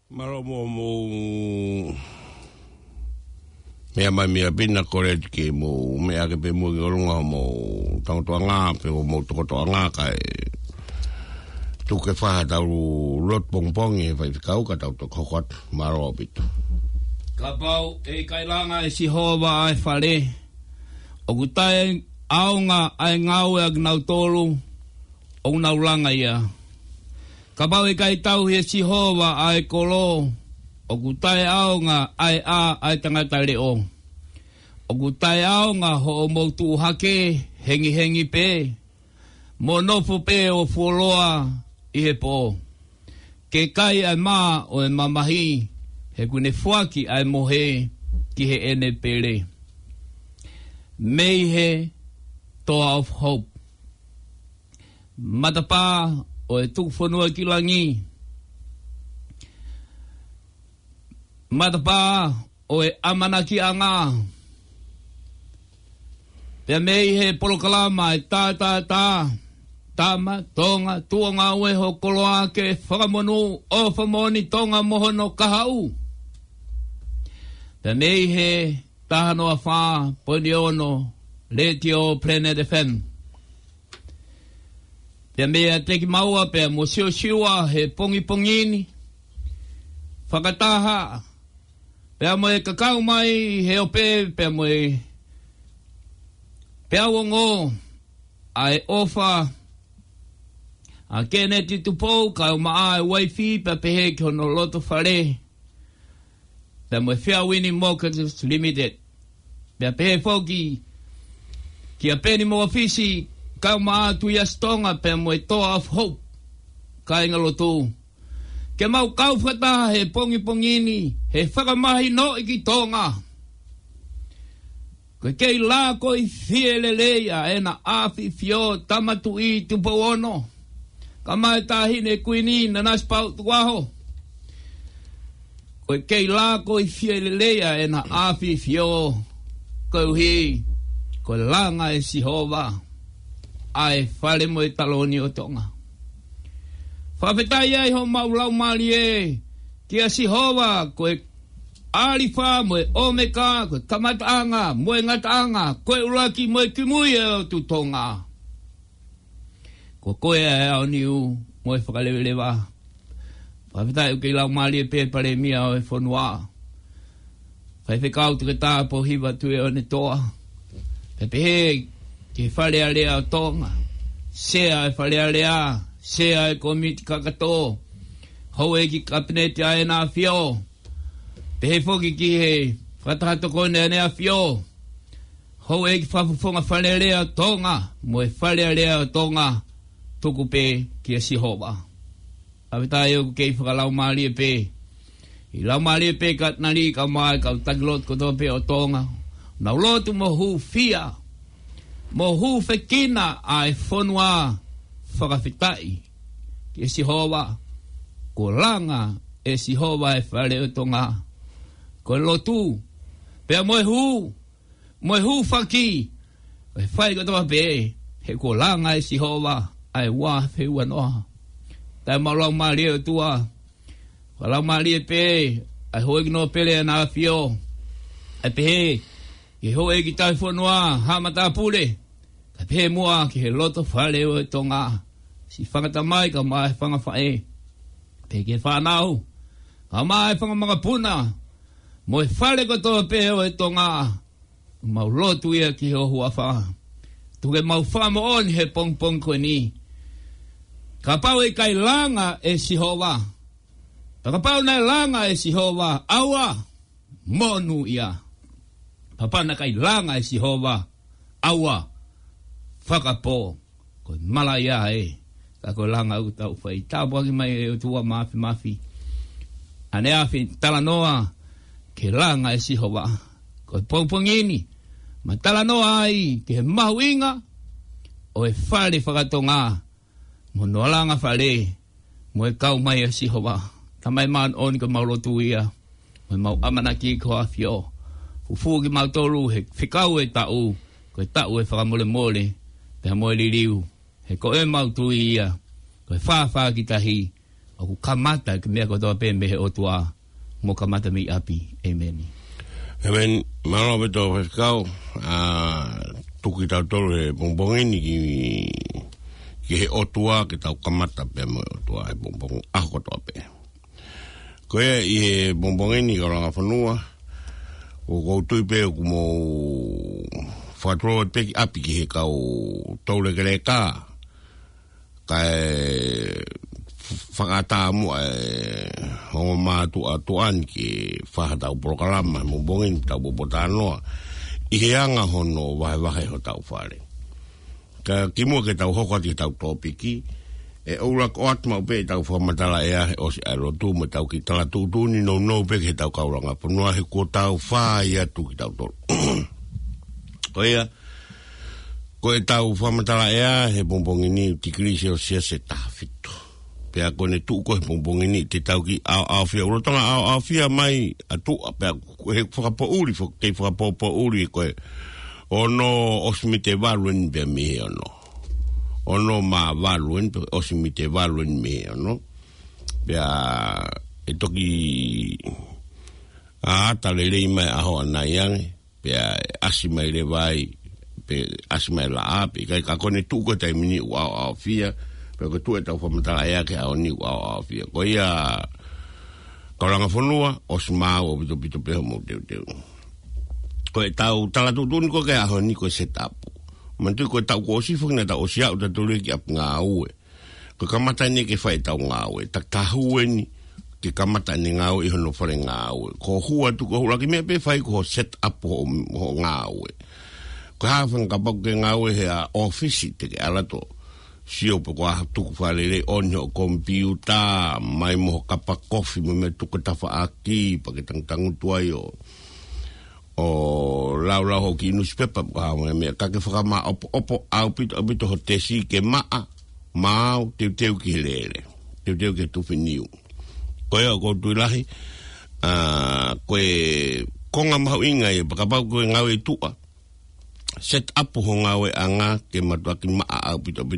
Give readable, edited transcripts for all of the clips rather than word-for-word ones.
Maro mo mea mai mea pina kore ke mo mea ke pe mo ngolunga mo tangotoa ngā pe mo tokotoa ngā kai tu ke whaha tau lot pongpongi e whai whikau ka tau to kokot maro bitu. Ka pau e kailanga e si hova ai whare o kutai aunga ai ngau e agnau tolu o unau langa ia. Ka pau e kai tau he si hova ai kolo o kutai aunga ai ai tangata leo. O kutai aunga ho o moutu hake hengi pe. Mo nofu pe o fuoloa i he po. Ke kai ai maa o e mamahi he kune fuaki ai mohe ki he ene pere. Mei he toa of hope. Matapa o e tukuwhanua ki langi. Matapa o e amanaki anga. Pea mei he polokalama e tama, tonga, tuonga ue ho koloa ke whakamonu o whamoni tonga mohono kahau. Pea mei he tahano a wha, poni ono, Letio Planet FM. Pea mea teki maua pea mo siwa he pongini. Whakataha. Pea mo e kakau mai he ope pea mo e pea wongo ai ofa a kene titupo ka o maa e waifi pea pehe ki hono loto whare. Pea mo e Fair Winning Mortgages Limited. Pea pehe foki ki a peni mo ofisi ka maa tu yastonga pe mo e toa of hope ka inga lotu. Ke mau kau whata he pongini he whakamahi no iki tonga. Koe kei la koi fieleleia e na afi fio tamatu i tupo ono. Ka mai tahine kuini na naspau tuaho. Koe kei la koi fieleleia e na afi fio koe koe langa e sihova. Ai whare mo e taloni o tonga. Whawhetai ai ho maulau mali e. Kia sihova koe alifa mo e omeka koe kamataanga mo e ngataanga koe uraki mo e kimui e o tu tonga. Koe e au niu mo e whakalewelewa. Whawhetai o kei lau mali e pe pare mia o e whanua. Whaiwhekau tuke tā po hiwa tue o ne toa. Pepehe ke whare a lea o tonga. Sea e whare a lea. Sea e komiti kakato. Hou e ki kabineti a e nā fio. Pehe foki ki he whatahato kone a nea fio. Hou e ki whafufonga whare a lea o tonga. Mo e whare a lea o tonga. Tuku pe ki a sihova. Awhitai o kei whakalau maali e pe. I lau maali e pe katnari ka mai ka utagilot koto pe o tonga. Nau lotu mo hu fia. Mo hu whekina ai whonua whakawhitai ki e sihova. Ko langa e sihova e whare o tonga. Ko lotu. Pea moe hu whaki. E whai kotoa pe. He ko langa e sihova. Ai wā whewua noa. Tai maulau maari e tua. Walau maari e pe. Ai hoegi no pele na fio. Ai pehe. Ke hoe ki tai whanua. Hamata pule. Ka pehe mua ki he loto whare o e tonga. Si whangata mai ka mai whanga whae. Pe ke whanau. Ka mai whanga mga puna. Mo e whare kotoa pehe o e tonga. Mau lotu ia ki he ohua wha. Tuke mau whamo on he pong koe ni. Ka pau e kai langa e sihova. Ka pau nei langa e sihova. Aua. Monu ia. Papana kai langa e sihova. Aua. Whakapo. Koe mala ia e. Ka koe langa utau whai. Tāpua ki mai e utua mafi. Ane afi talanoa. Ke langa e sihova. Koe pongini. Ma talanoa ai. Ke he mahu inga. O e whare whakatonga. Mo noalanga whare. Mo e kau mai e sihova. Tamai maan oni ka maulotu ia. Mo e mau amanaki ko a fio. Fufu ki mau toru he whikau e tau. Ko e tau e whakamole mole. Pea mo e liriu. He ko e mau tui ia. Ko e whawha ki tahi. o ku kamata ke mea kotoa pe me he o tua mo kamata mi api. Amen. Amen. Malo beto whekau, tuki tau tolu he bongbongini ki he otua ki tau kamata pe mo otua he bongbong ako toa pe. Koe i he bongbongini ka ranga whanua, o koutui pe o kumo whatroa peki api ki he kau taule kere ka, kai whakata mua hongo mātu a tuan ki whahatau prokarama mo bongin tau popota noa i he anga hono wahe ho tau whare. Ka kimua ke tau hokati tau topiki e ourak o atma upe tau whamatala ea he osi aerotu me tau ki tala tūtuni no pe ke tau kauranga punua he ko tau whai atu ki tau tolu. Oia, ko e tau whamatala ea he bombongini tikirisi o sia se tawhito. Pea kone tuko he pompongini te tau ki au fia. Urotonga au fia mai a tua. Pea he whakapouri, kei whakapouri koe. Ono osimi te valuen pea mihe ono. Ono ma valuen, osimi te valuen mihe ono. Pea e toki a ata le rei mai aho anai ange. Pea asi mai le vai. Pea asi mai la api. Kai ka kone tuko te mini au fia. Pero que tu estás fomentando allá que a oni wa fia ko ia koranga fonua osma o bito pe mo teu ko tau tala tu ko ke a oni ko setup mantu ko tau ko si fo na ta osia o tu le ki ap nga u ko kamata ni ke fai tau nga u ta tahu ni ke kamata ni nga u i hono fore nga u ko hua tu ko la ki me pe fai ko set up ho nga u ko ha fon ka po ke nga u he a office te ke ala to sio po kwa tuku whalele onyo kompiuta mai moho kapa kofi me tuku tafa aki pa ke tangu tuai o lau hoki newspaper kwa me kake whakama opo au pito ho tesi ke maa mau teu ki lele teu ke tuwhiniu koe o kou tuilahi koe konga mahu inga e pakapau koe ngau e tua set up ho ngawe anga ke matua ki maa au pito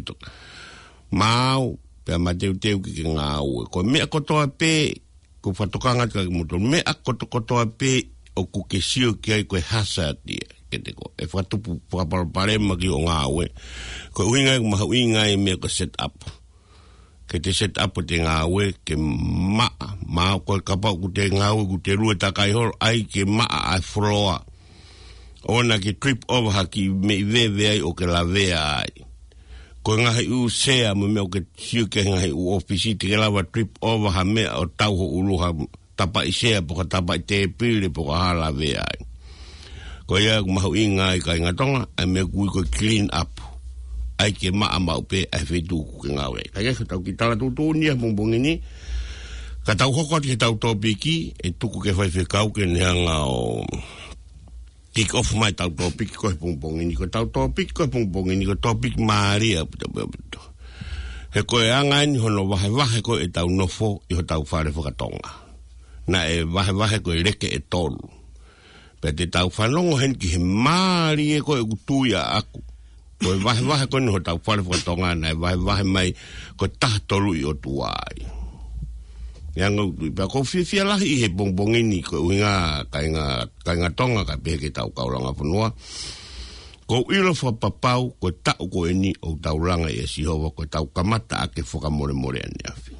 mau pe mateu ki ngawe ko me kotoa pe ko fatokanga ka moto me kotoa pe o ku kesio ki ai ko hasa dia ke te ko e fatu pare ma ki o ngawe ko uinga e me ko set up ke te set up te ngawe ke maa ko kapa ku te ngawe ku te rua takai hor ai ke maa ai floa ona ki trip over haki me veve ai o ke la vea ai. Ko ngahi u sea me o ke siu ke ngahi u ofisi te lawa trip over ha me o tau ho uluha tapa i sea poka tapa i te pili poka ha la vea ai. Ko ia mahu inga ai ka inga tonga ai me kui ko clean up. Ai ke maa mau pe ai whetu ku ke ngawe. Ka ia tau ki tala tutunia bongbongini ka tau hokot ke tau topiki e tuku ke whai whekau ke neanga o kick off mai tau topic ko pongpongini ko tau topic ko pongpongini ko topic maria puto he ko angan hono wahe ko e tau nofo i ho tau fare fokatonga na e wahe ko leke e tolu pe te tau fanongo hen ki he maria ko e kutuia aku ko wahe ko no tau fare fokatonga na e wahe mai ko tahtolu i o tuai yang pa ko fia lah i he bongbongini ko winga kainga tonga ka pe ke tau kauranga funua ko ilo fa papau ko tau ko eni o tauranga e si ho ko tau kamata ake foka more ani afi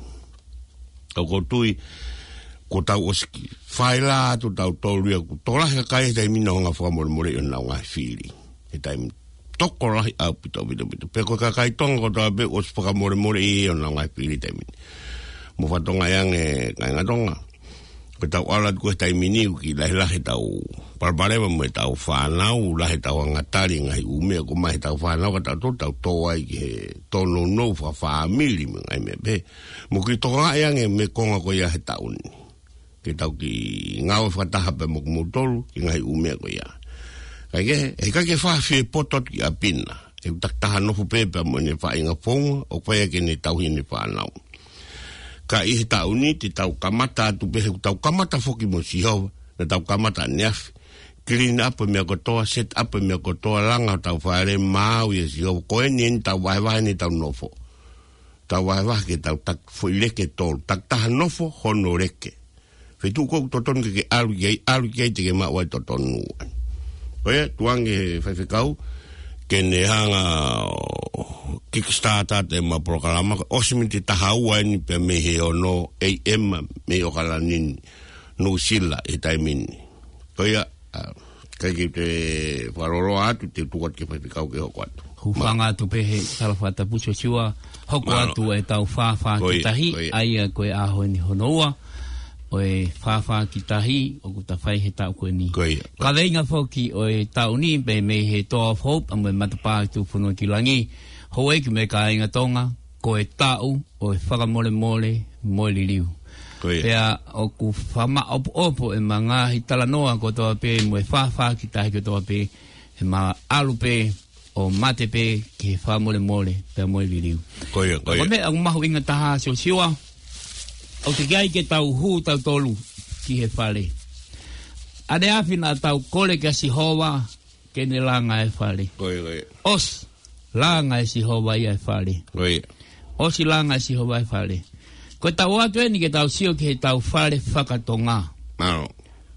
ko tui ko tau oski faila tu tau tolu ko tola ka kai dai mino nga foka more na nga fili e tai toko la a pito pe ko ka kai tonga ko tau be os foka more e na nga fili tai mo fatonga yang e nga tonga ko tau alat ko tai miniu ki la tau parbareva mo tau whanau la tau ngatari ngai ume ko mai tau whanau ka tau toai ki tono no fa family ngai me be mo ki tonga yang e me konga ko ya tau ni ki tau ki ngau fataha pe mo tolu ki ngai ume ko ya kage e kage fa fi potot ki apina e taktaha no fu pepe mo ne fa inga fonga o ko ya ki ni tau ni whanau ka i tau ni te tau kamata tu pe tau kamata foki mo si ho na tau kamata nef clean up me ko to set up me ko to langa tau fare mau ye si ho ko ni tau vai ni tau nofo tau wahe ke tau tak fo leke tol tak tahanofo hono reke fetu ko toton ke alu ye te ke ma wa toton oe tuange fefekau ke ne hanga Kickstarter te ma programa osmiti tahaua ni pe me he ono AM me o kalanin no sila e taimin oia kai ke te faroro atu te tuat ke fefekau ke ho kwatu hufanga tu pe he salafata pucho chua hoko atu e tau fafa ki tahi ai koe aho ni honoa oe fafa ki tahi o kuta whai he tau koe ni ka veinga foki oe tau ni pe me he toa of hope ame matapa tu whunua ki langi hoe ki me ka inga tonga koe tau oe whakamole mole mole liu pea o ku whama opo e manga hi talanoa ko toa pe moe fafa ki tahi ko toa pe e ma alu pe o mate pe ki wha mole pe moe liriu. Koia. Ko me ang mahu inga taha sio siwa. O te gai ke tau hu tau tolu ki he whale. Ane awhina tau kole ke si hoa ke ne langa e whale. Koia. Os langa e si hoa ia e whale. Koia. Osi langa e si hoa e whale. Ko tau atu eni ke tau sio ke tau whale whakatonga. Maro.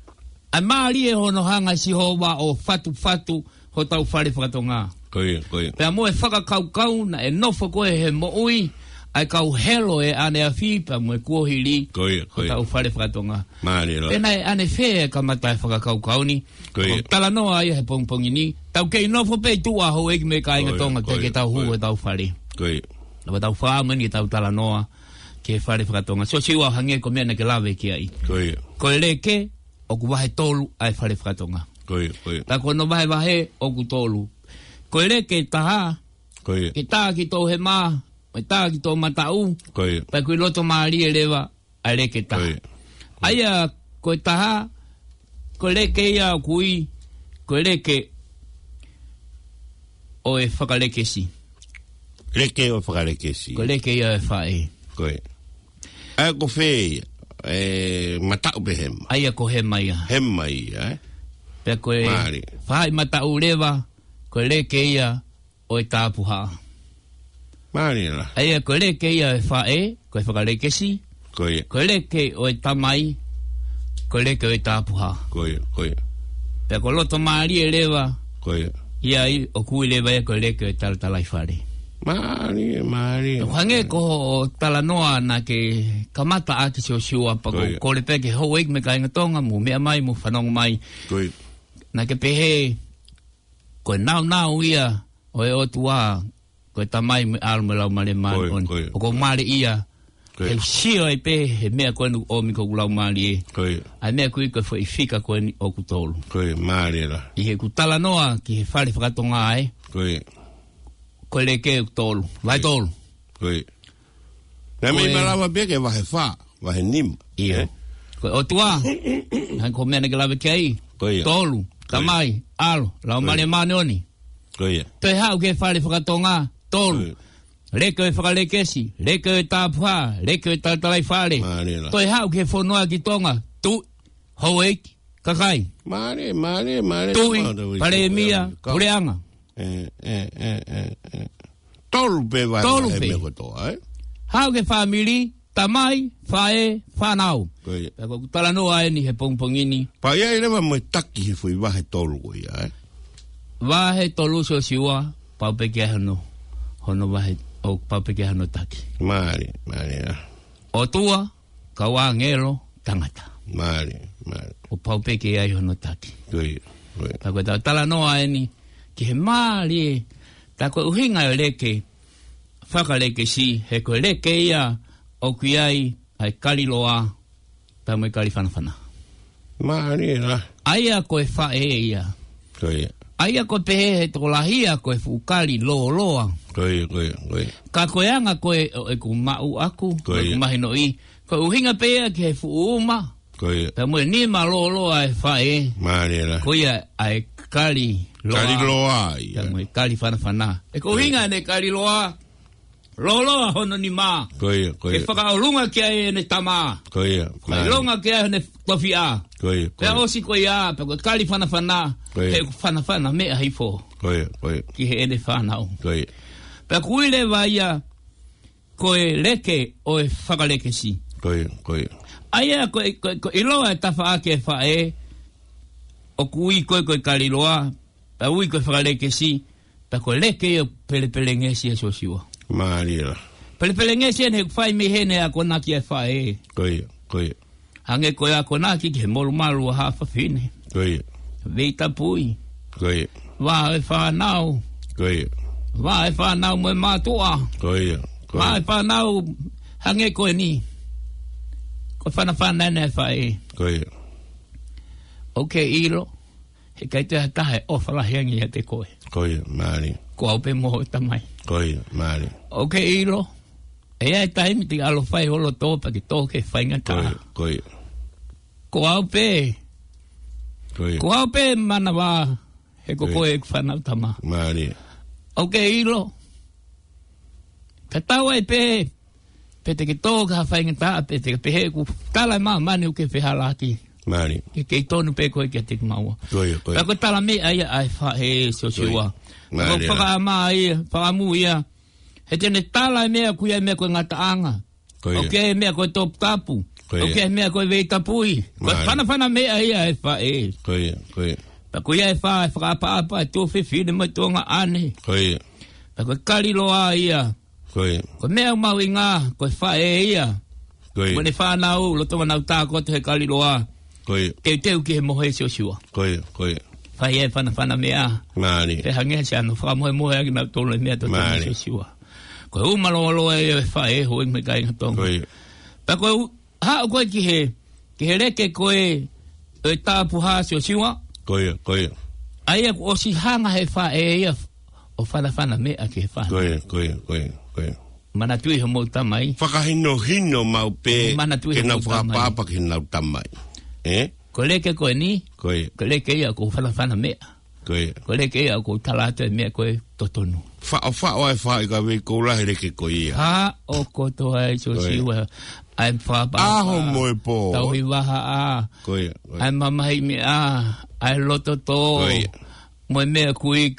A maari e hono hanga si hoa o fatu ho tau whale whakatonga. Koia. Pea mo e whakakaukau na e nofo koe he moui ai kau helo e ane a whipa mo e kuohiri koia. Tau whare whakatonga. Maari lo. Pena e ane whea ka mata e whakakaukau ni. Koia. Tala noa ia he pongpongi ni. Tau kei nofo pe tua ho eki me ka inga tonga te ke tau hu e tau whare. Koia. Lapa tau whaamani e tau tala noa ke whare whakatonga. So siwa hange ko mea na ke lawe ki ai. Koia. Ko e leke o ku wahe tolu ai whare whakatonga. Koia. Ta ko no wahe o ku tolu. Ko ere ke taha, ke taha ki tō he mā, me taha ki tō matau, pa kui loto maari e rewa, a ere ke taha. Aia, ko taha, ko ere ke ia kui, ko ere ke o e whakalekesi. Reke o whakalekesi. Ko ere ke ia e whae. Koe. Aia ko whea, matau pe hema. Aia ko hema ia. Hema ia, Pea ko e whae matau rewa, ko le ke ia o e tāpuha. Maari la. Aia ko le ke ia e whae, ko e whakalekesi. Koia. Ko le ke o e tamai, ko le ke o e tāpuha. Koia. Pea ko loto maari e lewa, Koia. ia i o kui lewa e ko le ke o e talatalai whare. Maari. Hange ko o talanoa na ke kamata ake sio siua pa ko le peke ho eik me ka inga tonga mu mea mai mu whanong mai. Koia. Na ke pehe ko nau ia o e otua ko tamai me alu me lau mare mai o ko mare ia he sio e pe he mea ko nu o mi ko lau mare e ai mea kui ko foi fika ko ni o kutolu mare la i he kutala noa ki he whare whakatonga ai ko le ke kutolu vai tolu na me malawa beke wahe wha wahe nim ia ko otua han ko mea ne ke lawe ke ai tolu tamai, alo, lau mare mane oni. Koia. Toi hau ke whare whakatonga, tolu. Leke e whakalekesi, leke e tāpuha, leke e tātalai whare. Toi hau ke whanua ki tonga, tu, hoeiki, kakai. Mare. Tui, pare mia, ureanga. Tolu pe vai. Tolu pe. Hau ke whamiri, tamai, whae, whanau. Peko kutala noa e ni he pongpongini. Pa ia rewa mo taki he fui wahe tolu ko ia, Wahe tolu so siwa, paupeke hano. Hono wahe, o paupeke hano taki. Mare. O tua, kawa ngelo, tangata. Mare. O paupeke ai hono taki. Peko tala noa e ni, ki he maari, tako uhinga o leke, whakaleke si, he ko leke ia, o kui ai, ai kariloa, pa mo kari whanawhana. Maari la. Aia koe whae ia. Aia koe pehe he toko lahia koe whukari loa. Ka koe anga koe e ku mau aku, koe ku mahino i. Koe uhinga pehe ki he fuuma. Pa mo ni ma loa e whae. Maari la. Koe ai kari loa. Kari loa ia. Pa mo kari whanawhana. E ko uhinga ne kari loa. Loloa hono ni mā. Koia. E whakaolunga kia e ne tamā. Koia. Whailonga kia e ne tofi a. Pea osi koe a, pea koe kari whanawhana. He whanawhana mea hifo. Koia. Ki he ene whanau. Koia. Pea kuile vai a, koe leke o e whakaleke si. Koe. Aia koe iloa e tawha ake e whae, o kui koe kariloa, pa ui koe whakaleke si, pa koe leke o pelepele ngesi e so siwa. Maria. Pelepele ngesi e ne whai me hene a konaki e whae. Koe. Hange koe a konaki ki he molu malu a hafa fine. Koe. Veita pui. Koe. Wā e whanau. Koe. Wā e whanau moe mātua. Koe. Wā e whanau hange koe ni. Koe whana ene e whae. Koe. Ok, ilo. He kai te hatahe o whalahiangi a te koe. Koe, Mari. Ko au pe moho tamai. Koe, Mari. Ok, ilo. E ai taimi te alo whai holo tōpa ki tōke whainga tā. Koe. Ko au pe. Koe. Ko au pe mana wā. He ko koe ek whanau tama. Mari. Ok, ilo. Ka tau ai pe. Pe te ki tōka whainga tā. Pe te pe he ku tala maa mani uke whihalaki. Mari. Ke tonu pe koe ki a te maua. Koe. Ka ko tala me ai whahe so siwa. Ko whakaama ia, whakamu ia. He tene tala mea kuia mea koe ngataanga. Ok, mea koe top tapu. Ok, mea koe vei tapui. Whana mea ia e whae. Koe. Pa kuia e whae whakaapa e tō whiwhine mai tōnga ane. Koe. Pa koe kariloa ia. Koe. Koe mea umau i ngā, koe whae ia. Koe. Koe ne whanau, lo tonga nau tā kote he kariloa. Koe. Teu ki he mohe sio siwa. Koe. Whai e whana mea. Mari. Pe hangea se anu, whakamohe agi nau tōle mea tō tōna sio siwa. Koe umaloa e whae hoi me kai ngatonga. Koe. Pa koe hao koe ki he reke koe e tāpu haa sio siwa. Koe. Aia o si hanga he whae ia o whana mea ki he whana. Koe. Mana tui he mou tamai. Whakahino mau pe. Mana tui he mou tamai. Ke nau whakapapa ki nau tamai. Ko leke koe ni. Koe. Ko leke ia ko whana mea. Koe. Ko leke ia ko talata mea koe totonu. Whao ai whae ka wei kourahe reke koe ia. Ha o koto ai so siwa. Ai whapa. Aho moe po. Tau hi waha a. Koe. Ai mamahi me a. Ai loto tō. Koe. Moe mea kui.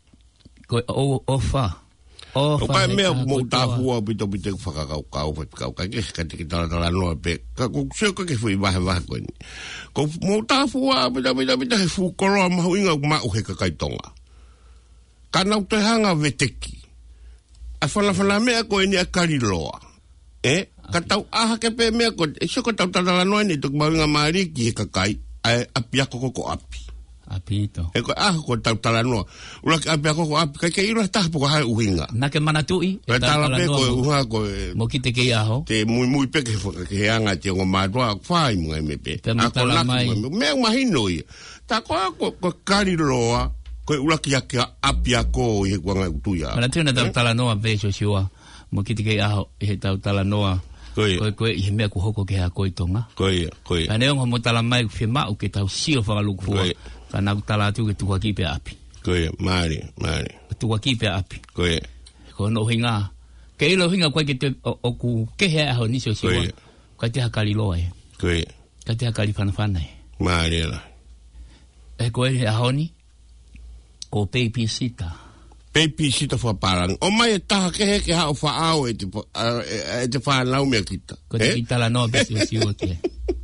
Koe o wha. O kai mea mo ta hua pito whakakau kai ka te ki tala noa pe ka ko seo ka ke fui wahe koe ni ko mo ta hua pita he fu koroa mahu inga mau he ka kai tonga ka nau te hanga veteki a whana mea koe ni a kariloa ka tau aha ke pe mea koe e seo ka tau tala noa ni tuk mau inga maari ki he ka kai a piako koko api Apito. E ko ko tau tala noa. Ula ki api ako api kai ira tapu ko hai uhinga. Na ke manatui. E tala pe ko uha ko. Mo ki te ke aho. Te mui pe ke anga te ngo matua fai mo me pe. Ako la mai. Me mahino ia. Ta ko kariloa ko ula ki api ako i ko nga utuia. Manatui na tau tala noa pe so siwa. Mo ki te ke aho i tau tala noa. Koe i he mea ku hoko ke ha koe tonga. Koe. Ka neonga mo tala mai ku whima u ke tau sio whakaluku fua. Ka nau tala atu ke tuka ki pe api. Koe, mari. Tuka ki pe api. Koe. Ko no hinga. Ke ilo hinga koe ke te o ku kehe aho nisio siwa. Ka te hakari loa e. Koe. Ka te hakari whanawhana e. Mari la. E koe he aho ni. Ko peipi sita. Peipi sita whaparang. O mai e taha kehe ke hao whaao e te whanau mea kita. Ko te kitala noa pe siwa ke.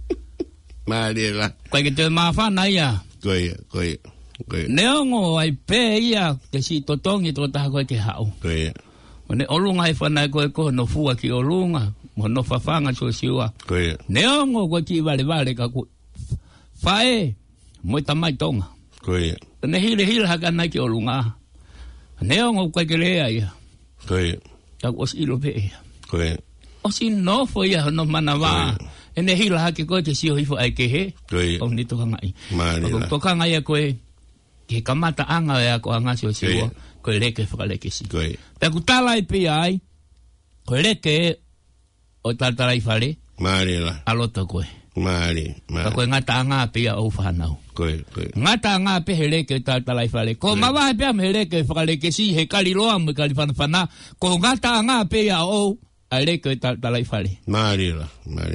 Mari la. Koe ke te mawhana ia. Koe. Neongo ai pe ia ke si totongi to taha koe ke hao. Koe. Ne olunga i whanai koe ko no fua ki olunga. Mo no whawhanga so siwa. Koe. Neongo koe ki vale ka koe. Whae. Moi tamai tonga. Koe. Ne hile haka nai ki olunga. Neongo koe ke lea ia. Koe. Ka os ilo pe ia. Koe. O si no fo ia no mana wā. E ne hila hake koe te sio hifo ai ke he. Koe. O ni toka ngai. Mari la. Toka ngai a koe. Ke kamata anga e a ko anga sio siwa. Koe leke whakaleke si. Koe. Te kutala i pe ai. Koe leke o talatala i whale. Mari la. Alota koe. Mari. Ka koe ngata anga pe a au whanau. Koe. Ngata anga pe he leke o talatala i whale. Ko mawahe pe am he leke whakaleke si. He kariloa me kari whanawhana. Ko ngata anga pe a au. A leke o talatala i whale. Mari la.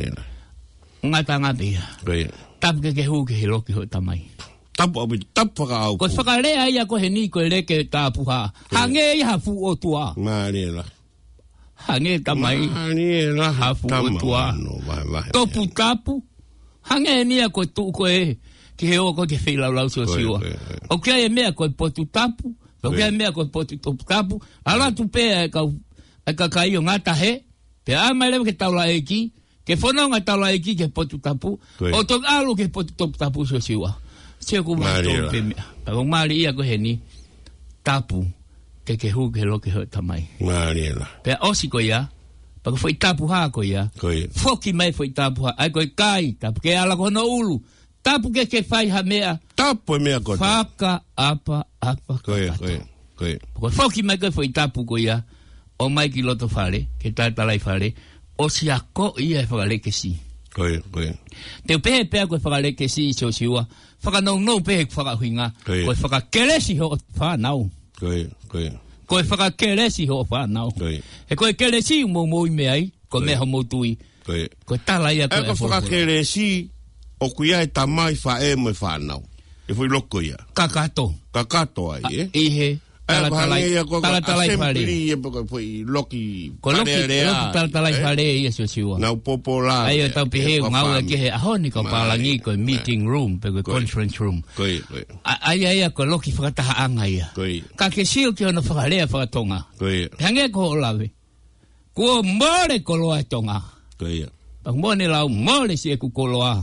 Ngata ngā pia. Koe. Tapu ke hu ke he loki ho tamai. Tapu whakaau. Ko whakalea ia ko he ni ko leke tāpu ha. Hange i ha fu o tua. Mari la. hange tamai. Ni la hafu otua. Topu tapu. Hange nia ko tu ko ki he o ko ke fila lau so siwa. O ke e mea ko potu tapu. O ke e mea ko potu tapu. Ala tu pe ka kai o ngata he. Pe a mai le ke taula eki. Ke fona nga taula eki ke potu tapu. O to alu ke potu tapu so siwa. Se ko ma to pe mea. Pa ko mari ia ko he ni tapu. Ke hu ke lo ke ho tamai. Mariela. Pe osi ko ia. Pa ko foi tapu ha ko ia. Foki mai foi tapu ha. Ai ko kai tapu ke ala ko no ulu. Tapu ke fai ha mea. Tapu mea ko. Faka apa. Koe. Ko foki mai ko foi tapu ko ia. O mai ki loto fare, ke talai fare. O si ako ia fale ke si. Koe. Te pe ko fale ke si so siwa. Faka no pe faka huinga. Ko faka kelesi ho fa nau. Koe. Ko faka kelesi ho fa nau. E ko kelesi mo me ai, ko me ho mo tui. Ko tala ia ko faka kelesi o kuia e tamai fa e mo fa nau. E foi loko ia. Kakato ai, Ihe. Talatalai fare. Foi loki. Ko loki talatalai fare ia so siwa. Na popola. Ai o tau pihe ngau ke he ahoni ko palangi ko meeting room, pe ko conference room. Ai ko loki whakataha anga ia. Ka ke sio ki ona whakarea whakatonga. Hange ko olawe. Ko more ko loa tonga. Pa mone lau more si e ku ko loa.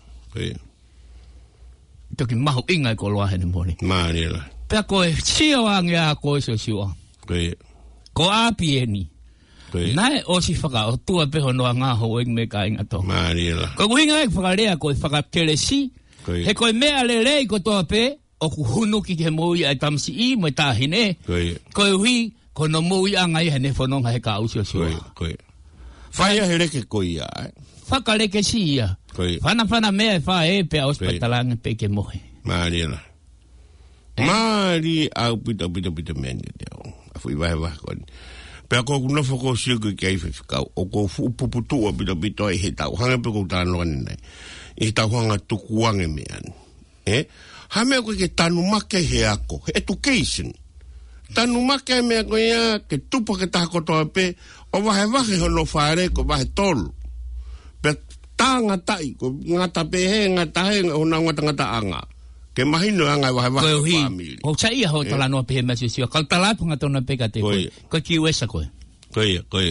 Toki mahu inga ko loa hene mone. Mariela. Pea koe sio angea koe so siwa. Ko api e ni. Nae o si whaka o tua peho noa ngā ho eng me ka inga to. Mariela. Ko kuhinga e whakarea koe whakakele si. He koe mea le rei ko toa pe. O ku hunu ki ke moui ai tamsi i mo tāhine. Koe hui ko no moui angai hene whanonga he ka usio siwa. Whaia he reke koe ia. Whakareke si ia. Whana mea e wha e pea ospatalanga pe ke mohe. Mariela. Mari au pita meni teo. Afui vai koni. Pea ko kuna foko siku ki ai whiwhikau. O ko puputua pita he tau. Hanga pe ko tāno ane nei. I tau hanga tukuange mean. Ha mea koe ke tanu make he ako. Education. Tanu make mea koe ia ke tupa ke tako toa pe. O wahe hono whare ko wahe tolu. Pea tā ngatai. Ko ngata pe he ngata he hona ngata anga. Ke mahino anga wahe family. O cha ia ho tala no pe mesi sio. Kal tala punga tona pe ka te koe. Ko ki uesa koe. Koe.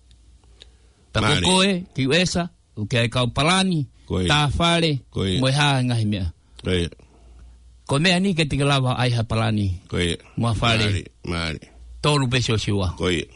Ta koe ki uesa, o ke ai kau palani, ta fare, mo ha nga himea. Ko mea ni ke te lava ai ha palani. Mo fare. Mari. Tolu pe sio siwa.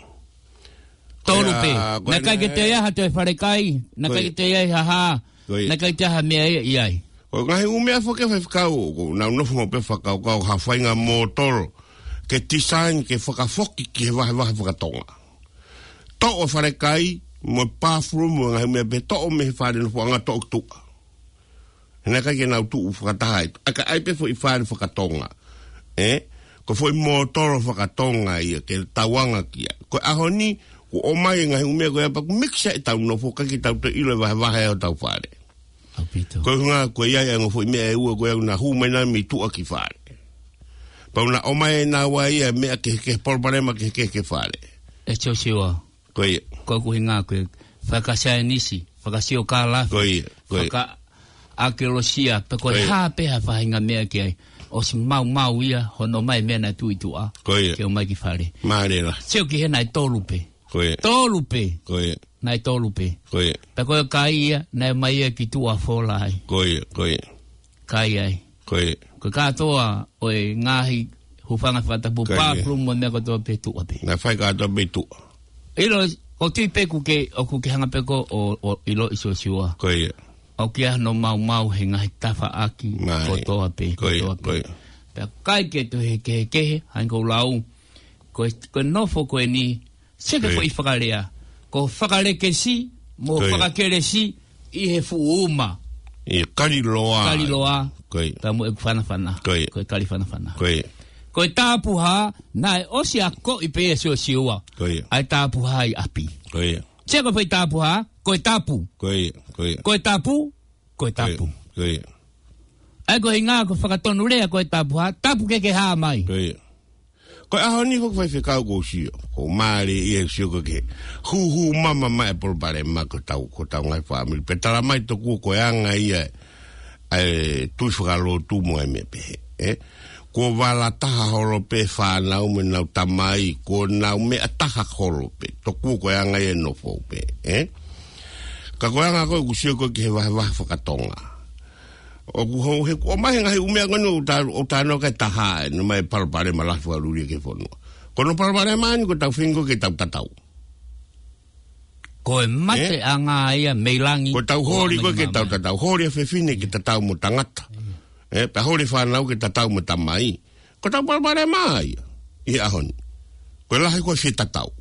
Tolu pe. Na kai ke te ia ha te fare kai, na kai te ia ha. Na kai te ha mea ia. O ngahi umea whake whakau, na unofu mo pe whakau, kau hawhainga mō toro, ke tisain ke whakafoki ki he wahe whakatonga. To'o wharekai, mo bathroom, mo ngahi umea pe to'o me he whare nufu anga to'o tuka. Hena kai ke nau tu'u whakatahai, aka ai pe fo i whare whakatonga. Ko fo i mō toro whakatonga ia, ke tawanga kia. Ko aho ni, ko o mai ngahi umea ko ia paku mixa e tau nofu, kaki tau te ilo wahe o tau whare. Ko nga ko ia ngo foi me u ko na hu me na mi tu aki fare. Pa una o mai na wa ia me ke por problema ke fare. E cho siwa. Ko nga ko fakasa nisi, fakasio kala. Ka akelosia pe ko ha pe ha fa nga me ke o si mau ia hono mai me na tu a. Ke o mai ki fare. Marela. Se ki he na tolupe. Tolupe. Nai tolupe. Ta koe kai ia, nai mai ia ki tua whola ai. Kai ai. Koe katoa, oe ngahi hufanga whatapu pāpru mo mea katoa pe tua pe. Nai whai katoa pe tua. Ilo, o tui pe kuke, o kuke hanga peko o ilo iso siwa. O kia no mau he ngahi tafa aki kotoa pe. Pea kai ke tu he kehe, hain kou lau. Koe nofo koe ni, seke fo i whakarea. Ko whakare ke si, mo whakakere si, i he fuuma. I kariloa. Ta mo e whanawhana. Koe kari whanawhana. Koe tāpuha, nai osi a ko i pēa sio siua. Ai tāpuha i api. Se koe whai tāpuha, koe tāpu. Koe tāpu. Ai koe ngā ko whakatonu rea koe tāpuha, tāpu ke hā mai. Ko ahoni ko fai kau ko sio. Ko mari e sio ko ke. Hu mama mai por bare ma ko tau ngai family. Petala mai to ko anga ia tu fugalo tu mo me pe. Ko wala taha holo pe whanau me nau tamai, ko nau me ataha holo pe, to ko anga e no fo pe, Ka ko anga ko kusio ko ke wahe whakatonga. O ku he ko mahi ngahi umea nganu o tano ke taha, no mai palpare malafu aluri ke whonua. Ko no palpare mani ko tau whingo ke tau tatau. Ko e mate anga ia meilangi. Ko tau hori ko ke tau tatau, hori a whewhine ke tatau mo tangata. Pa hori whanau ke tatau mo tamai. Ko tau palpare mai. I ahon. Ko lahi ko si tatau.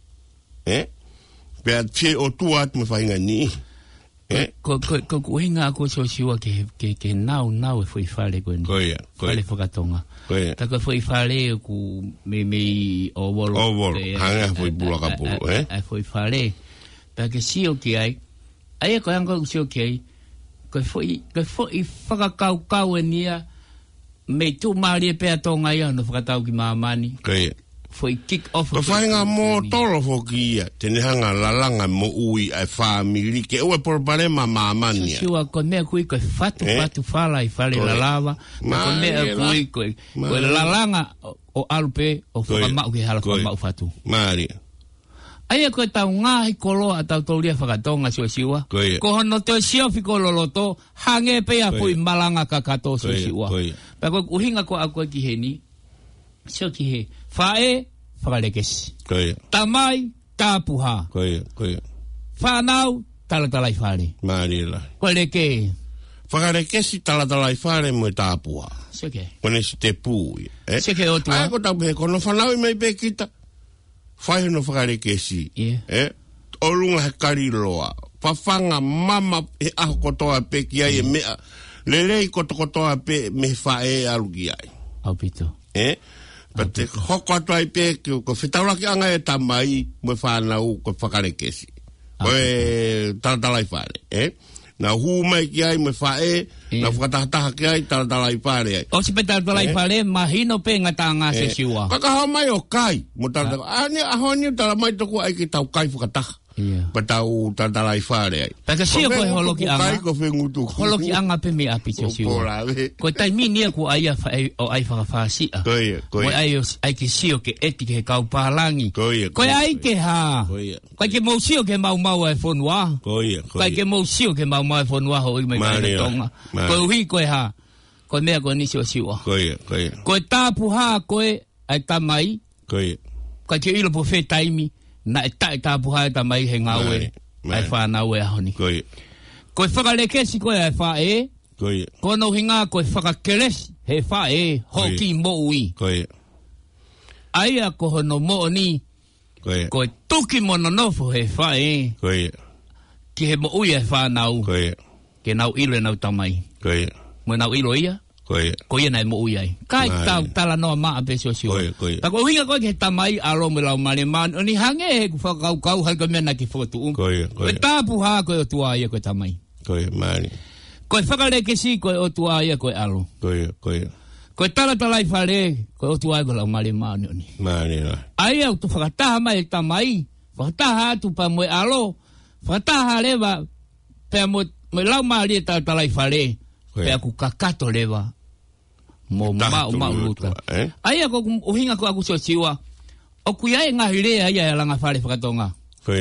Pea tse o tuat me whainga ni. Ko hinga ko so siwa ke nau e foi fale ko ni. Koia. Fale whakatonga. Koia. Ta ko foi fale ku me o wolo. O wolo. Hanga foi pula ka pulu. Foi fale. Pa ke sio ki ai. Ai ko hanga ko sio ki ai. Ko foi whakakau e nia me tu maari e pea tonga ia no whakatau ki mamani. Koia. Foi kick off. Ko whainga mō tolo whoki ia. Tene hanga lalanga mo ui ai whamiri ke ue porpare ma mamani. Siwa ko mea kui ko fatu whala i whale la lava. Ko mea kui ko lalanga o alupe o whakamau ki hala whakamau fatu. Maari. Aia koe tau ngahi koloa tau tauria whakatonga siwa. Ko hono te siofi ko loloto, hange pea pui malanga kakato siwa. Pa koe uhinga ko ako ki he ni, sio ki he, whae, whakalekesi. Tamai, tāpuha. Whanau, talatalai whare. Maarila. Koe leke. Whakalekesi talatalai whare mo tāpuha. Sio ke. Kone si te pūi. Sio ke o tua. Aia ko tau pehe, kono whanau i mei pe kita. Whai no whakarekesi. O lunga he kariloa. Whawhanga mama e aho kotoa pe ki ai e mea. Lelei kotoa pe me whae aluki ai. Au pito. Pate hoko atu ai pe ki ko whitauraki anga e tamai mo whanau ko whakarekesi. Koe talatalai whare. Na hu mai ki ai me whae, na whakatahataha ki ai talatalai whare ai. O si pe talatalai whare, mahino pe ngatanga se siwa. Kakaha mai o kai. Mo talatalai, ahoni tala mai toku ai ki tau kai whakataha. Pa tau talatalai whare ai. Paka sio koe holoki anga. Ko whengutu. Holoki anga pe me api se siwa. Koe tai minia ku ai o ai whakawhasia. Koe ai ki sio ke eti ke kau pahalangi. Koe ai ke ha. Koe ke mau sio ke mau e whonua. Koe ke mau sio ke mau e whonua ho i mai kai tonga. Koe uhi koe ha. Koe mea koe nisi o siwa. Koe tāpu ha koe ai tamai. Koe ke ilo po whe taimi. Na e tāpu ha e tamai he ngaue. Ai whanau e ahoni. Koe whakalekesi koe ai whae. Kono hinga koe whakakelesi he whae hoki mo ui. Aia ko hono mo ni. Koe tuki mono nofo he whae. Ki he mo ui e whanau. Ke nau ilo e nau tamai. Mo nau ilo ia. Ko ia nai mo ui ai. Kai tau tala noa maa pesio sio. Tako hinga koe ke tamai alo me lau mane man. Oni hange he ku whakau halka mena ki whotu. Koe tāpu ha koe o tua ia koe tamai. Mani. Koe whakalekesi koe o tua ia koe alo. Koe talatalai whare koe o tua ia koe lau mane man. Mani. Ai au tu whakataha mai tamai. Whakataha atu pa moe alo. Whakataha lewa. Pea moe lau mare talatalai whare. Pea ku kakato lewa. Mo mau luta. Ai ako uhinga ko aku siwa. O ku ia ngahi rea ia langa whare whakatonga.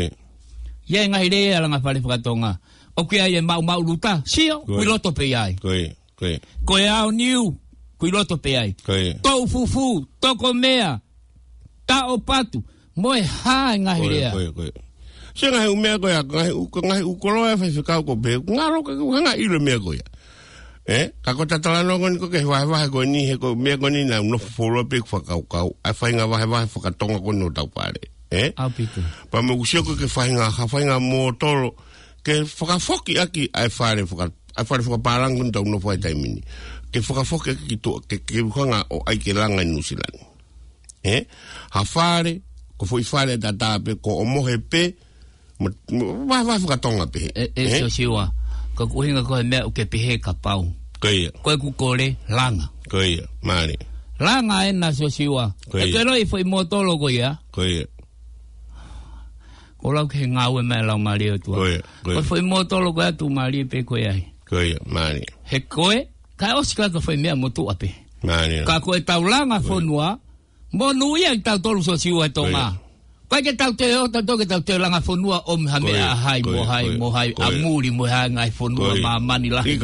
Ia ngahi rea langa whare whakatonga. O ku ia mau luta. Sio, kui loto pe iai. Koe au niu, kui loto pe iai. Tau fufu, toko mea, ta o patu. Moe ha ngahi rea. Sio ngahi umea koe, ngahi ukoloa e whaiwhikau ko pe. Ngaro ka hanga ilo mea koe. Kako tatalano ko ni ko ke wahe ko ni he ko mea ko ni na no folo pe whakau. Ai whainga wahe whakatonga ko no tau pare. Apito. Pa me usio ko ke whainga mō tolo ke whakafoki aki ai whare whakaparang kun tau no whai taimini. Ke whakafoki aki ke whanga o ai ke langa i Nusilani. Ha whare, ko whai whare tatape, ko omohe pe, wahe whakatonga pe. Sio siwa. Ko kuhinga ko mea uke pihe ka pau. Koe. Koe ku kore langa. Koe, mani. Langa ena so siwa. E ke roi foi motolo ko ia. Koe. Ko lau ke ngau e mai lau mari o tua. Ko foi motolo ko atu mari pe ko ai. Koe, mani. He koe, ka oska ko foi mea motu ape. Mani. Ka koe taulanga fonua, mo nuia tau tolu so siwa tonga. Koe ke tau te o tau ke tau te langa fonua o me hamea hai, mo hai, amuri mo hai ngai fonua ma mani lahi.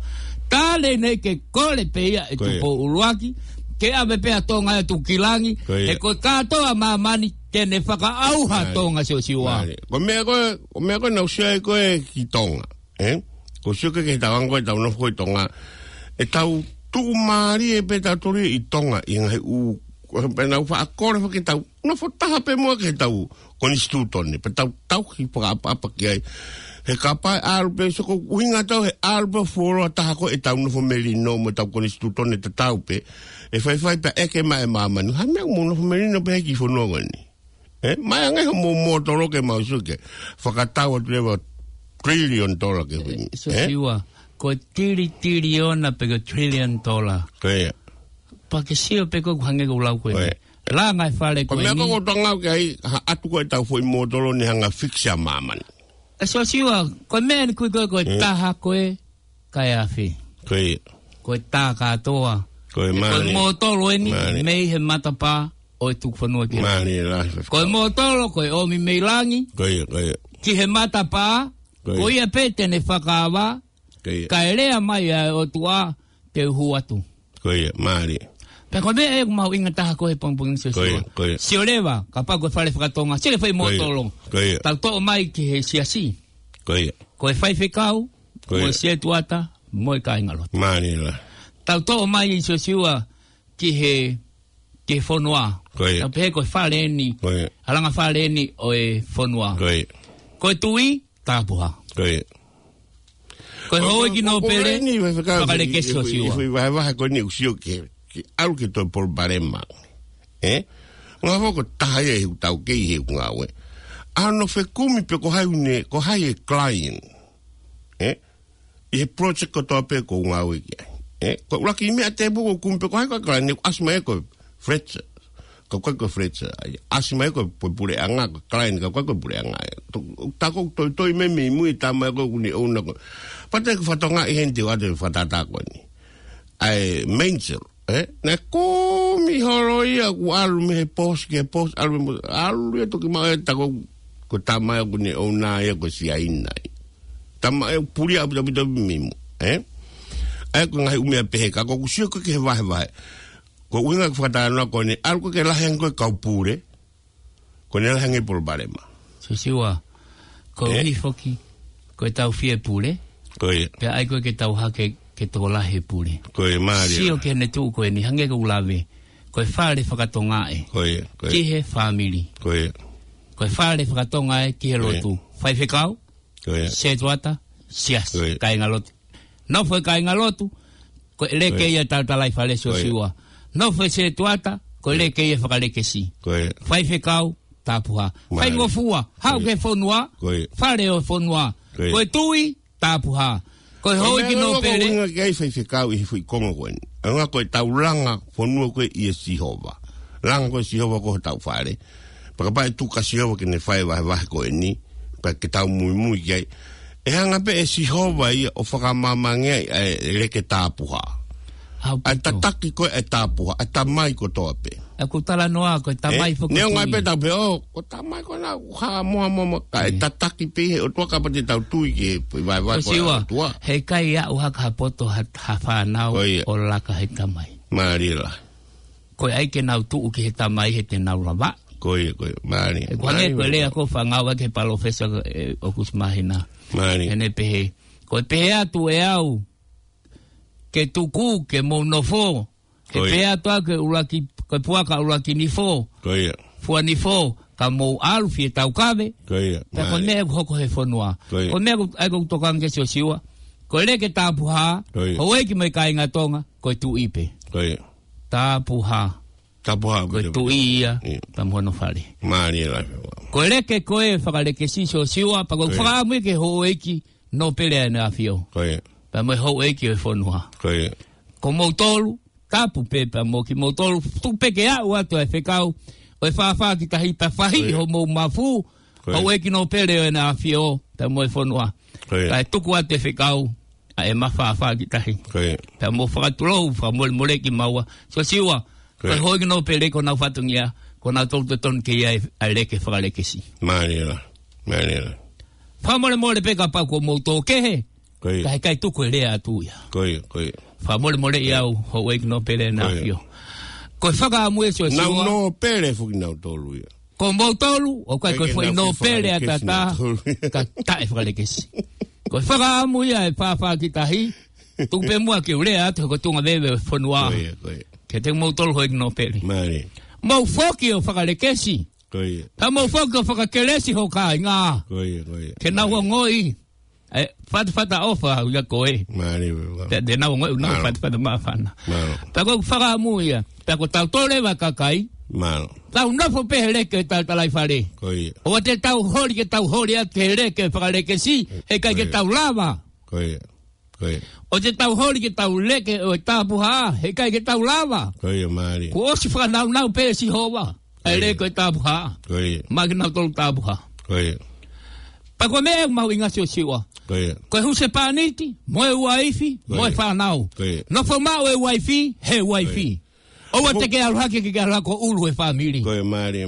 Tale ne ke kole peia e tupo uruaki, ke ave pea tonga e tu kilangi, e ko katoa mamani tene whaka auha tonga sio siwa. Ko mea koe nau sia e koe ki tonga, ko sio ke tau angoe tau nofo i tonga, e tau tuu maari e pe tau tori i tonga, i ngai u, pe nau wha akore whake tau, nofo taha pe mua ke tau koni stutone, pe tau ki paka apa ki ai, he kapai alpe soko uinga tau he alpe foro taha ko e tau nofo merino mo tau koni stutone te tau pe e whai pe eke mai mamanu ha mea mo nofo merino pe heki whanongani mai angai mo motoro ke mausuke whakatau atu ewa $1 trillion ke wini so siwa ko tiriona pe ko $1 trillion kaya pa ke sio pe ko hange ko lau koe la ngai whare koe ni ko mea ko tangau ke ai atu ko e tau fwoi motoro ni hanga fixa mamani so siwa, koe mea ni koe taha koe kai awhi. Koe taha katoa. Koe mani. Koe motolo eni, mei he matapa o e tuk whanua ki. Mani, koe motolo, koe omi mei langi. Ki he matapa, koe ia pete ne whakaawa. Kai rea mai o tua te uhu atu. Koe, mani. Pe koe mea e kumau inga taha koe pongpong sio siwa. Sio lewa, ka pa koe whare whakatonga. Sile whai motolo. Tau to'o mai ki he siasi. Koe whai whekau, koe sia tuata, moi ka ingalot. Mani la. Tau to'o mai i sio siwa ki he whonua. Tau pehe koe whaleni, alanga whaleni o e whonua. Koe tui, tāpuha. Koe hoi ki no pere, whakare ke sio siwa. Koe waha koe ni usio ki alu ki toi por barema. Ngā whako taha e hiu tau kei hiu ngā we. Ano fe kumi pe ko hai e client. I he project ko toa pe ko ngā we ki. Ko laki i mea te buko kumi pe ko hai ko client, asma e ko Fletcher. Ko ko Fletcher. Asma e ko pure anga, ko client ko pure anga. Tako toi me mui tama e ko kuni ona ko. Pate ko whatonga i hente wate whatata ko ni. Ai Mansell. Na komi horo ia ku alu me he post alu ia toki maa e tako ko tama e kune ona ia ko si ainai tama e puri abu mimu ai ko ngai umea peheka ko kusio ko ke vahe ko uinga ku whatanoa ko ne alu ko ke laheng ko kaupure ko ne laheng e polbarema so siwa ko hi foki ko e tau fie pure pe ai ko ke tau hake ke tō lahe puri. Koe maari. Sio ke ne tū koe ni hange ka ulawe. Koe whare whakatonga e. Koe. Ki he family. Koe. Koe whare whakatonga e ki he lotu. Whai whekau. Koe. Se tuata. Sias. Kai ngā lotu. No whai kai ngā lotu. Koe leke ia tautalai whale sio siwa. No whai se tuata. Koe leke ia whakaleke si. Koe. Whai whekau. Tāpuha. Whai ngofua. Hau ke whonua. Koe. Whare o whonua. Koe tui. Tāpuha. Koe hoi ki no pere. Koe inga kei whaiwhekau i hui kongo koe ni. Anga koe tau langa whanua koe i e sihova. Langa koe sihova koe tau whare. Pakapai tuka sihova ke ne whai wahe koe ni. Pa ke tau mui ki ai. E hanga pe e sihova i o whakamamangea i leke tāpuha. A tataki koe e tāpuha. A tamai ko toa pe. A kutala noa koe tamai whakutui. Neo ngai pe tau pe ko tamai koe na uha moa. Ka e tataki pe o tua kapate tau tui ki vai koe tua. Hei kai a uha ka poto ha whanau o laka he tamai. Marila. Koe aike nau tuu ki he tamai he te nau rawa. Koe, mani. E kwange koe lea ko whangau ake palo fesa o kusmahina. Mani. Hene pehe. Koe pehe atu e au. Ke tuku, ke mounofo. Ke pehe atu au ke uraki, koe puaka uraki ni fo. Koe. Fua ni fo. Ka mou alu fie tau kawe. Koe. Ta koe mea hoko he whanua. Koe mea aiko tokange sio siwa. Koe leke tāpuha. Koe eki mai kai ngā tonga. Koe tu ipe. Koe. Tāpuha. Koe tu ia. Tamono whare. Mani la. Koe leke koe whakaleke si sio siwa. Pa koe whakamui ke ho eki no pelea na fio. Koe. Pa mai ho eki o whanua. Koe. Ko mou tolu. tapu pepa mo ki mo tolu tu peke au atu e whekau o e whawha ki tahi pa whahi ho mo mafu o e ki no pere o e na awhio ta mo e whonua ka e tuku atu e whekau a e mawhawha ki tahi ta mo whakatulou wha mole ki maua so siwa ka hoi ki no pere ko nau whatungia ko nau tolu te tonu ke ia a leke whakaleke si Manila wha mole peka pa ko mo tō kehe ka kai tuku e rea atu ia fa mole iau ho wake no pere na fio ko faka amue so na no pere fu na tolu ia ko mo tolu o kai ko foi no pere atata ka tai fale kesi ko faka amue e fa ki tahi tu pe mo ke ure atu ko tunga bebe fonua ke te mo tolu ho no pere mari mo foki o faka le kesi ta mo foki o faka kelesi ho ka nga ke na ngoi fata ofa ya koe mari de na ngoi na fata mafana ta ko faka muia ta ko tau tole va kakai malo tau na fo pele ke tau talai fare o te tau hori a te ke faka le ke si e ka ke tau lava o te tau hori ke tau leke o tapu ha e ka ke tau lava mari ko si faka na pe si hova e le ke tapu ha magna tol tapu ha pa ko me mau inga siwa ko huse paniti mo e wifi mo e whanau no fo mau e wifi he wifi o wa te ke alha ke ala ko ulu e family ko mari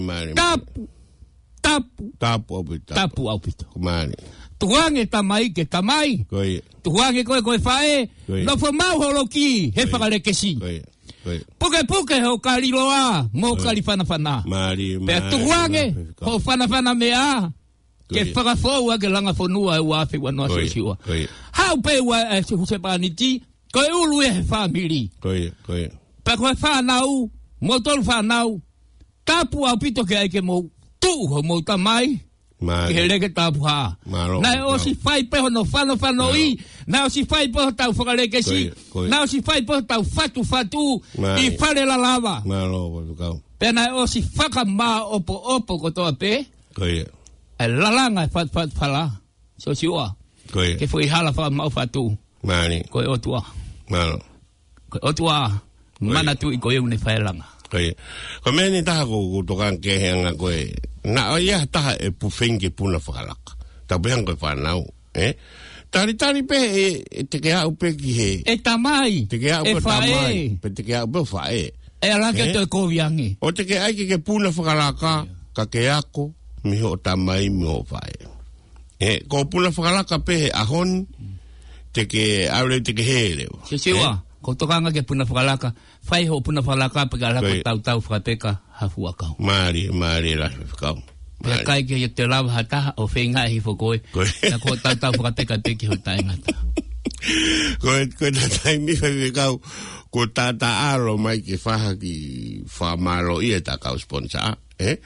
tapu opito mari tuange tamai ke tamai tuange ko fae no fo mau holoki he fagale ke si puke ho kaliloa mo kalifana fana mari pe tuange ho fana mea ke whakafou a ke langa whanua e wafi wanoa sosiua. Hau pe wa e se huse paniti, ko e ulu e he whamiri. Pa koe whanau, mo tolu whanau, tapu au pito ke aike mo tu ho mo tamai, ke he leke tapu haa. Na e o si whai peho no whano i, na o si whai peho tau whakaleke si, na o si whai peho tau fatu i whare la lava. Pe na e o si whakama opo ko toa pe, lalanga fala so siwa ke foi hala fa mau fatu mani ko otua malo ko otua mana tu ko eu ne faelanga ko meni ta ko to kan ke hanga ko na ya ta e pufenge puna falaka ta ben ko fa nau tari pe te ke au pe ki he e tamai te ke au pe tamai pe te ke au pe fa e ala ke to ko viangi o te ke ai ke puna falaka ka ke ako mi ho tamai mi ho fai ko pula whakalaka pe ahon te ke aure te ke hele siwa ko tokanga ke puna whakalaka fai ho puna whakalaka pe ka tau whakapeka hafu akau mari la whakau pe kai ke te lava hata o whenga hi whakoe na ko tau whakapeka te ki ho taingata ko ta taimi whakau ko tata alo mai ke whaha ki whamaro i e takau sponsor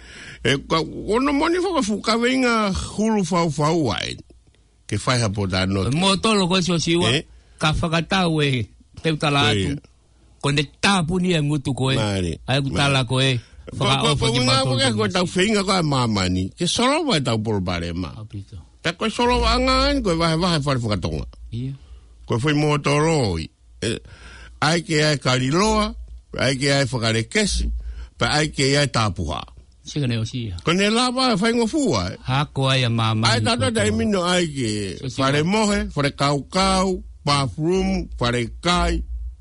ono moni fuka venga hulu fau ai ke fai ha poda no mo tolo ko siwa ka fakatau e te tala atu ko ne tapu ni ngutu ko ai ku tala ko fa ofo ki ma ko ta finga ko mama ni ke solo vai ta por barema ta ko solo angan ko vai fa fukatonga ko foi mo tolo ai ke ai kaliloa ai ke ai fakalekesi pa ai ke ai tapuha Siga ne osia. Kone lava fai ngofua. Hako ai mama. Ai tata dai mino ai ke fare mohe, fare kau, bathroom, fare kai,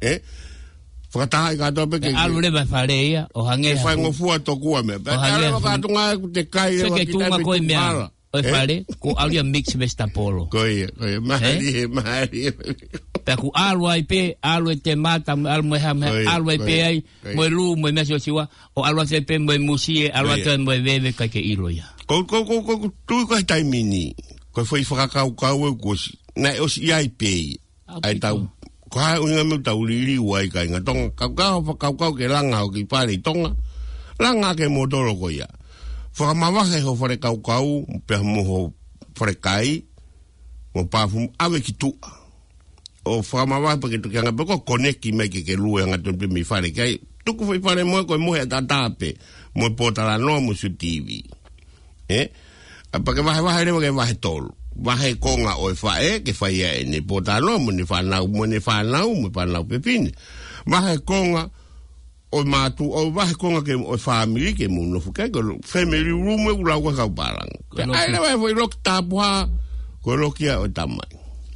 Whakatai kato pe ke. Alu le fare ia o hange. Fai ngofua tokua me. O hange ka tunga te kai e wa kita ko mea. O fare ko alia mix vesta polo. Koi mai. Pe ku alu ai pe, alu te mata, alu me alu ai pe ai, mo lu mo me siwa, o alu se pe mo musie, alu te mo veve ka ke ilo ya. Ko tu ko tai mini. Ko foi whakakau ko na o si ai pe. Ai tau ko ha unga me tau lili wai kai nga tong kau ke langa o ki pare tonga. Langa ke modoro ko ya. Whakamawahe ho whare kau pe mo ho whare kai, mo pāwhum awe ki tua. O whakamawahe pa ke tuki anga peko koneki me ke lue anga tonpe mi whare kai. Tuku whai whare moe koe mohe a tātāpe, moe pōtara noa mo su TV. Pa ke wahe rewa ke wahe tolu. wahe konga o fae ke faia e ne potano mo ne whanau pepine wahe konga o matu o wahe konga ke o family ke mo no fuka ko family room e ula ko ka barang ai le vai lok tapua ko lokia o tamai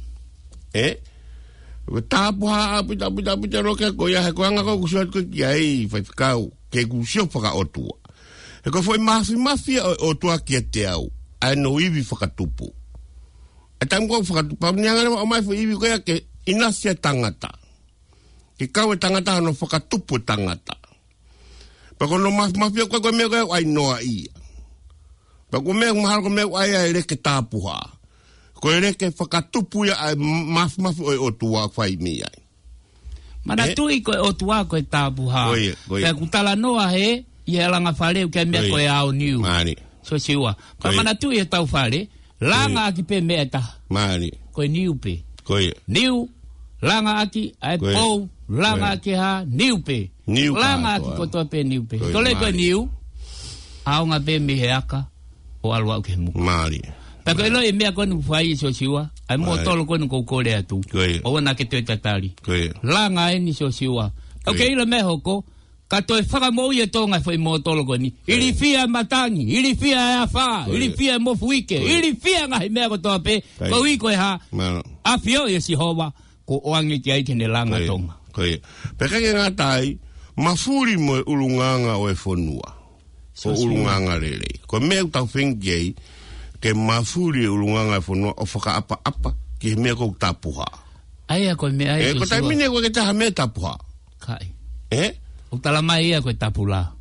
tapua pita lokia ko ya ko anga ko suat ko ai fa kau ke ku sio fa o tua e ko foi mafia o tua ki te au ai no ivi fa tupu atam ko fa tupu nyanga o mai foi ivi ko ya ke inasia tangata ke kau tangata no fa tupu tangata pa ko no mafia ko me ko ai no ai pa ko me mahal ko me ai re ke tapua ko re ke fa tupu ya maf o tua fai mi ai mana tui ko o tua ko tapua pe kutala noa he ia langa fale ke me ko au niu mani so siwa pa mana tu e tau fale langa ki pe meta mani ko niu pe ko niu langa aki ai po langa ki ha niu pe langa ki ko to pe niu pe to le ko niu au nga pe me heaka o alwa ke mu mani pa ko lo e me ko nu fai so siwa ai mo tolo ko nu ko ko le atu o na ke te tatali langa e ni so siwa okay lo me hoko ka toi whakamoui e tonga whai mo toloko ni. Iri fia matangi, iri fia awha, iri fia mo fuike, iri fia ngahi mea ko toa pe, ko iko e ha, a fio e si hoa, ko oangi ki aike ne langa tonga. Pekake ngā tai, mafuri mo ulunganga o e whonua, o ulunganga rere. Ko mea utau whengiei, ke mafuri ulunganga e whonua, o whaka apa, ki mea kou tapuha. Aia ko mea aia ko tai mine ko ke taha mea tapuha. Kai. O tala mai ia koe tapula.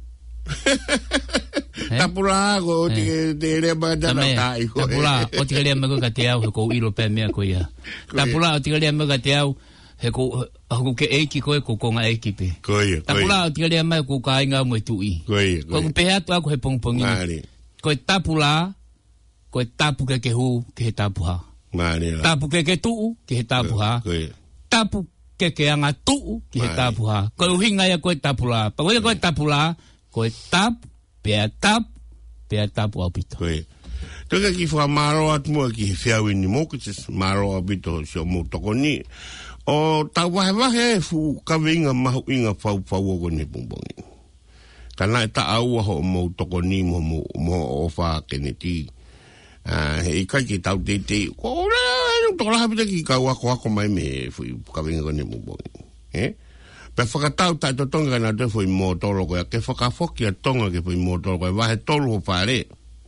Tapula ko te rea magana tai ko. Tapula o te rea magana te au he ko ilo pe mea ko ia. Tapula o te rea magana te au he ko ke eiki koe ko konga eiki pe. Tapula o te rea mai ko ka inga mo tui. Ko pe atu ako he pongpongi. Ko tapula ko tapu ke hu ke tapuha. Tapu ke tuu ke tapuha. Tapu ke anga tuu ki he tapuha. Ko uhinga ia koe tapula. Pa koe koe tapula, koe pea tapu au pito. Koe. Toka ki wha maro atu mua ki he whiawi ni moku, tis maro au pito si o mo toko ni. O tau wahe fu kawinga mahu inga whau o ni pungbongi. Kana e ta aua ho mo toko ni mo o wha kene ti. He ikai ki tau te ko tola hapita ki ka wako mai me fui kawinga kone mubongi. Pe whakatau tai to tonga na te fui mo tolo koe, ke whakafoki a tonga ke fui mo tolo koe, wahe tolo ho whare.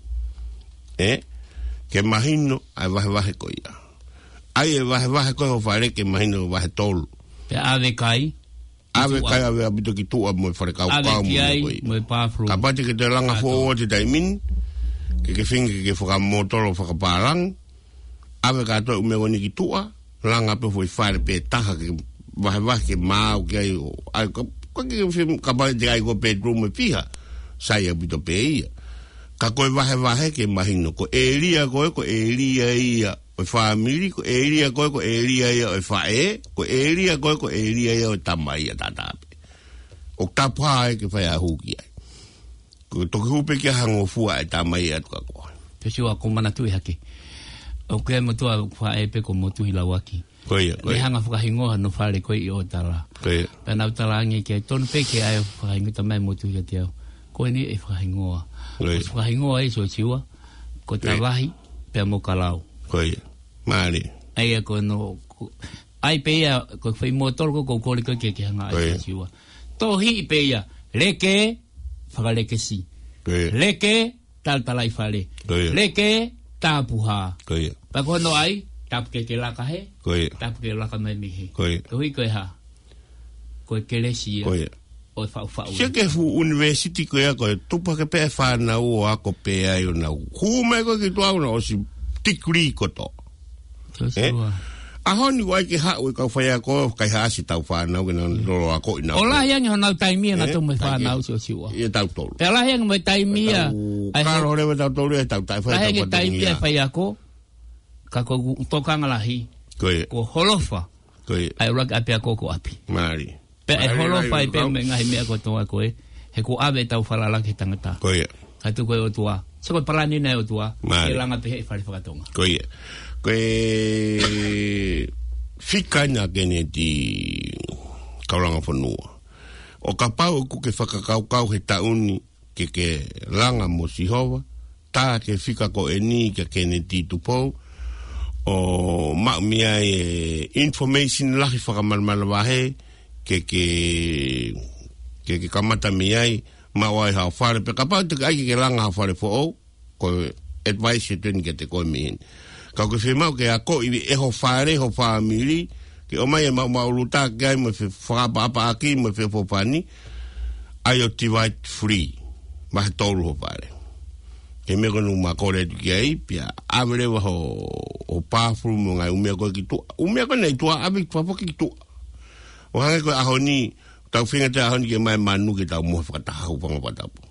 Ke mahino ai wahe koe ia. Ai e wahe koe ho whare ke mahino wahe tolo. Pe ave kai? Ave kai ave abito ki tua mo e whare kau ave ki ai mo e pāfru. Ka pati ke te langa fō te taimin, ke whingi ke whakamotolo whakaparang, awe katoa umegoni ki tua, langa pe foi whare pe taha ke wahe ke mau ke ai, kwa ke kapai te ai ko bedroom e piha, sai abito pe ia. Ka koe wahe ke mahino, ko elia ia, o family, ko elia ia o whae, ko elia ia o tamai a tatape. O tapuha ke whai a huki ai. Ko toki hupe ki hango fua e tamai atu ka koa. Pesiwa ko mana tui hake. O kea motua whae pe ko motu hi lawaki. Koia. Me hanga whakahingoha no whare koe i o tala. Koia. Pena utala ange kia tonu pe ke ai whakahingo tamai motu hi te au. Koe ni e whakahingoha. Koia. Whakahingoha e so siwa. Ko tawahi pe mo kalau. Koia. Maari. Ai ko no... Ai pe ia ko whai motoro ko kore koe ke hanga ai so siwa. Tohi pe ia. Leke... whakaleke si. Leke, taltalai whare. Leke, tāpuha. Pako no ai, tapu ke laka he. Tapu ke laka mai mihe. Kohi koe ha. Koe kelesi ia. O whau. Sia ke fu university koe koe, tupa ke pēe whanau o ako pēe ai o nau. Hūmai koe ki tuau na o si tikri koto. Ahoni wai ke hau e kau whai ako, kai haasi tau whanau ke nau loro ako ina. O lahi angi honau taimia na tau mai whanau si o siwa. Ia tau tolu. Pe lahi angi mai taimia. Karo rewa tau tolu e tau tai whai tau lahi angi taimia whai ako, ka ko tokanga lahi. Ko holofa. Ai rak api ako ko api. Maari. Pe e holofa i pe me ngahi mea ko toa koe, he ko awe tau whalalaki tangata. Katu koe o tua. Se koe parani nei o tua. E langa pehe i whare whakatonga. Koe. Koe whikaina kene ti kauranga whanua. O ka pau ku ke whakakaukau he tauni ke langa mo Sihova. Tā ke whika ko e ni ke kene ti tupou. O maumia information lahi whakamalmala wahe ke kamata miai mawai hao whare pe kapau te aiki ke langa hao whare fo ko advice tuen ke te koe mihin ka ko whimau ke a ko i e ho whare ho whamiri ke o mai e mauruta ke ai mo whakapa aki mo whepopani ai o divide free maha tolu ho whare ke me konu makore tu ki ai pia avere wa ho powerful mo ngai umea koe ki tua umea koe nei tua avi papoki ki tua o hange koe ahoni tau whinga te ahoni ke mai manu ke tau moha whakatahau panga patapu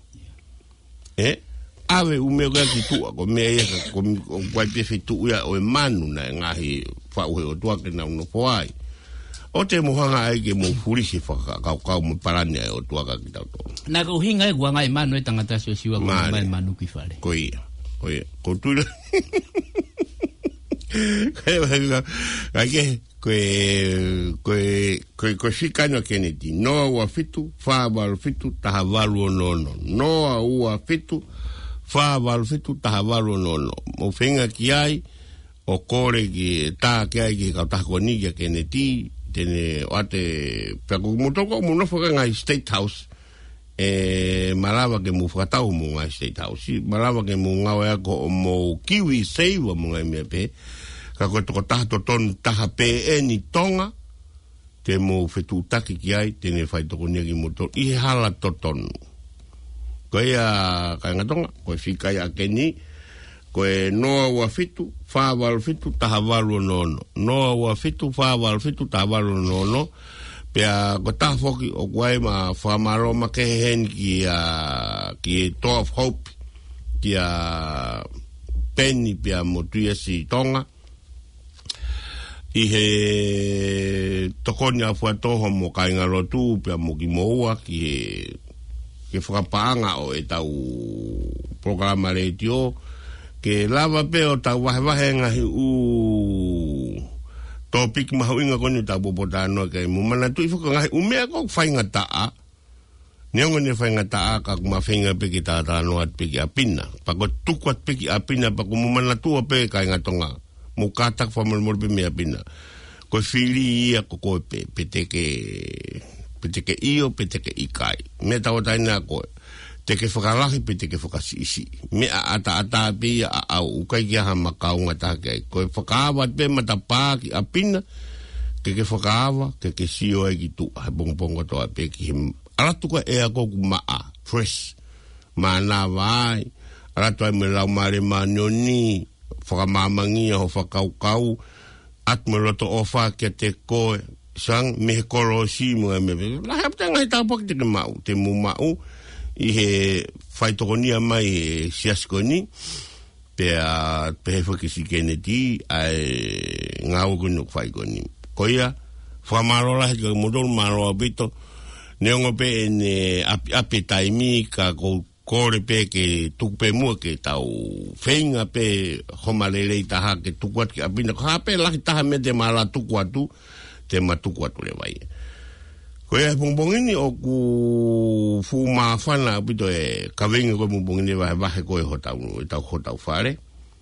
ave umea koe ki tua ko mea ia ko kwai pewe tu ia o e manu na ngahi whauhe o tua ke na uno poai o te mohanga ai ke mo furisi whakakau mo parane ai o tua ka ki tau tō na ko hinga e kua ngai manu e tangata so siwa ko mai manu ki whare koe ko tuila koe whikano Kennedy noa ua fitu whāwalu fitu taha walu o nono noa ua fitu whāwalu fitu taha walu o nono mo whenga ki ai o kore ki tā ki ai ki kautako ni ki Kennedy tene oate peko motoko mo nofaka ngai State House malawa ke mo whakatau mo ngai State House malawa ke mo ngawe ako mo Kiwi Saver mo ngai mea pe ka koe toko taha to tonu taha pe ni tonga te mo whetu taki ki ai tene whai toko negi mo tonu ihe hala to tonu koe a kai ngatonga koe whikai a keni koe noa ua fitu whāwalu fitu taha walu nono noa ua fitu whāwalu fitu taha walu nono pea ko taha whoki o koe ma whamaroma ke hen ki Door of Hope ki a Penny pea mo tuia si tonga i he tokoni a whatoho mo kainga rotu pea mo ki moua ki whakapaanga o e tau programa radio ke lava pe o tau wahe ngahi topic mahu inga koni tau popotano ke mumana tu ifuka ngahi umea ko whainga taa neongo ne whainga taa ka kuma whainga pe ki tātano at pe ki apina pako tukuat pe ki apina pako mumana tua pe kainga tonga mukatak whamalmur pe me apina ko whiri ia ko koe pe teke iyo pe teke ikai me tau taina koe teke whakalahi pe teke whakasisi me ata pe a au ukai ki aha makaunga take koe whakaawa pe matapā ki apina ke whakaawa ke sio e ki tu hai pongpongo toa pe ki alatu koe ea koku maa fresh mana vai alatu ai me lau mare manioni whakamamangia ho whakaukau at me loto ofa ke te koe sang me he koro si mo me la hapta ngai tapak te mau te mu mau i he whaitokonia mai e siaskoni pe whakisi Kennedy ai ngau kunu whaikoni koia whamarola he ka modol maroa pito neongo pe ene ape taimi ka kore pe ke tukupe mua ke tau whainga pe homalelei taha ke tukuat ke apina ko hape laki taha me te mala tukuatu te matukuatu le vai koe pongpongini o ku fu mawhana pito e kawenga koe pongpongini wahe koe hotau whare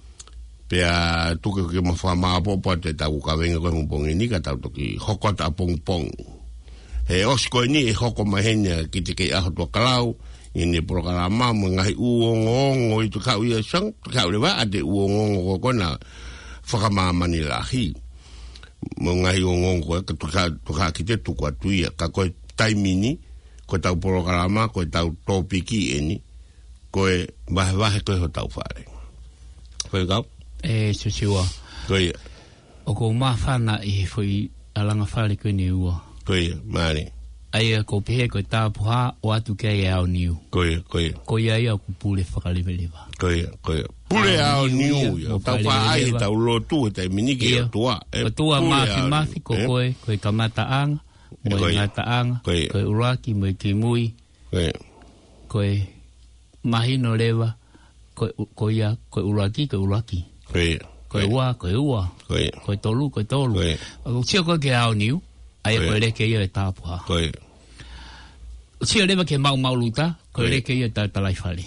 pea tuke ke mawha maapopa te tau kawenga koe pongpongini ka tau toki hokota pongpong he osko ni e hoko mahenia ki te kei aho tua kalau ini programa mo ngai uongongo i tu kau ia sang kau le wa ade uongongo ko na whakamamani lahi mo ngai uongongo ka tuka ki te tukua tuia ka koe taimini ko tau programa ko tau topiki eni koe wahe koe ho tau whare koe kau susiwa koe o ko mawhana i fui alanga whare koe ni ua koe maare ai ko pehe ko tāpuha o atu kei au niu. Koe. Koe ai au kupule whakalewelewa. Koe. Pule au niu. Tau wha ai tau lotu e tai miniki o tua. O tua mafi ko koe kamataanga. Moe ngataanga. Koe uraki, moe kimui. Koe. mahino lewa ko ia ko ulaki. Koe ua. Koe tolu. O tia koe ke ao niu. Ai koe reke ia e tāpuha. O tia lewa ke mau luta. Koe reke ia ta talai whare.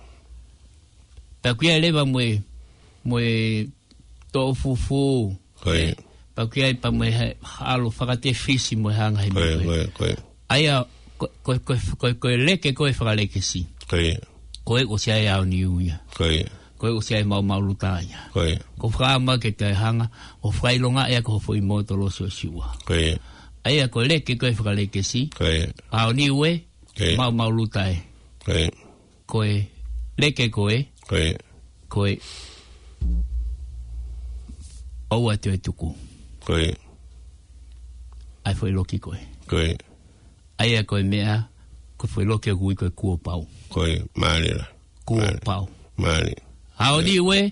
Pa kuia lewa moe tō fufu. Pa kuia pa moe halo whakate fisi moe hanga he moe. Aia koe reke koe whakareke si. Koe o tia e ao niu ia. Koe o sia e mau luta ia. Ko whaama ke te hanga, o whailonga ea ko hofo i moto loso siua. Aia koe leke koe whakaleke si. Ao ni ue, mau luta e. Koe leke koe. Koe oua te e tuku. Ai foi loki koe. Aia koe mea, koe foi loki a kui koe kua pau. Kua pau. Ao ni ue,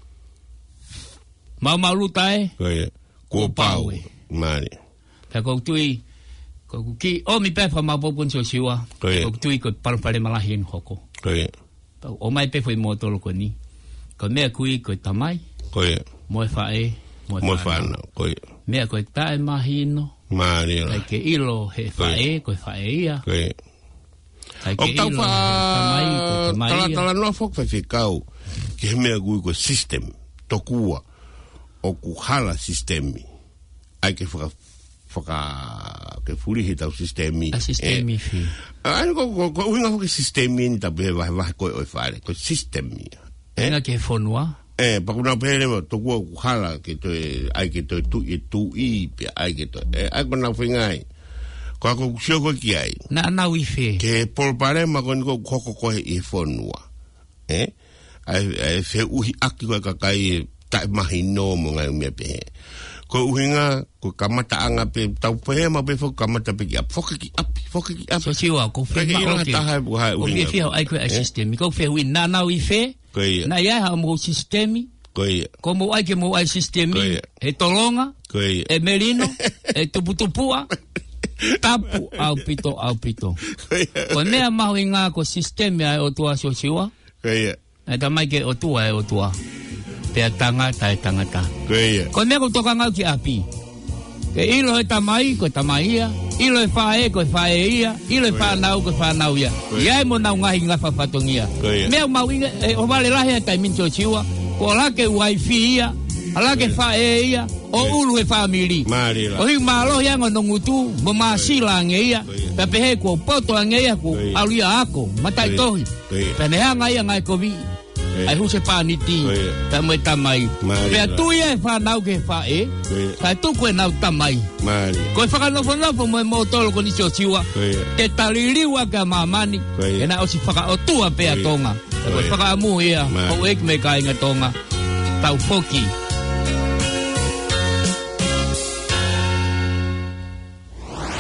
mau luta e, kua pau e. Pea kou tui, kou ki, o mi pefa mau popun so siwa, kou tui kou parupare malahi en hoko. O mai pefa i motolo ko ni, kou mea kui kou tamai, moe whae, moe whana. Mea kou tae mahino, kai ke ilo he whae, kou whae ia. O tau tala noa fok whawhikau, ki he mea gui ko system, tokua, o ku hala sistemi, ai ke ke furihi tau sistemi. A sistemi fi. Ai ko uhinga fo ke sistemi ni tapu he wahe koe oi whare, ko sistemi. Inga ke whonua? Pakuna pere mo, tokua ku hala, ai ke toi tui, ai ke toi, ai ko nau whingai. Ko ako kusio koe ki ai. Na nau i whe. Ke polpare ma koni ko koko koe i whonua. Ai whe uhi aki koe kakai tae mahi no mo ngai umea pehe. Ko uhinga, ko kamata anga pe, tau pehe ma pe foko kamata pe ki api. Foka ki api. So siwa, ko whe ma oke. Ko whe whe ai koe a sistemi. Ko whe hui na nau i whe. Na iai ha mo sistemi. Ko mo ai ke mo ai sistemi. E tolonga. E merino. E tuputupua. Tapu au pito. Ko mea mahu i ngā ko sistemi ai o tua so siwa. E tamai ke o tua. Pea tangata. Ko mea ko toka ngau ki api. Ke ilo e tamai, ko tamai ia. Ilo e whae, ko whae ia. Ilo e whanau, ko whanau ia. Iai mo nau ngahi ngā whawhatongia. Mea mau inga, o vale lahi a tai minto siwa. Ko lake waifi ia. Alake whae ia. O ulu e whamiri. O hi malo hiango no ngutu, mo maasila ange ia. Pepehe ko poto ange ia ko aluia ako, matai tohi. Penehanga ia ngai ko vi. Ai huse paniti, tamai tamai. Pea tuia e whanau ke whae, kai tuku e nau tamai. Ko e whakanofo mo e motolo ko nisio siwa, te taliriwa ka mamani, e na osi whakaotua pea tonga. Ko e whakamu ia, o eki me ka inga tonga, tau foki.